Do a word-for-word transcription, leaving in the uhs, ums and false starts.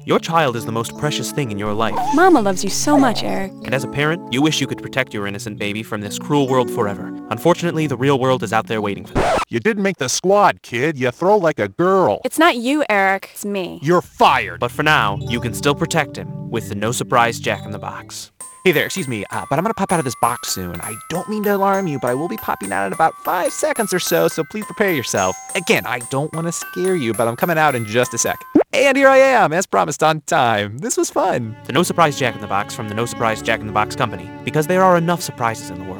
Your child is the most precious thing in your life. Mama loves you so much, Eric. And as a parent, you wish you could protect your innocent baby from this cruel world forever. Unfortunately, the real world is out there waiting for them. You didn't make the squad, kid. You throw like a girl. It's not you, Eric. It's me. You're fired. But for now, you can still protect him with the No Surprise Jack in the Box. Hey there, excuse me, uh, but I'm gonna pop out of this box soon. I don't mean to alarm you, but I will be popping out in about five seconds or so, so please prepare yourself. Again, I don't want to scare you, but I'm coming out in just a sec. And here I am, as promised, on time. This was fun. The No Surprise Jack in the Box from the No Surprise Jack in the Box Company, because there are enough surprises in the world.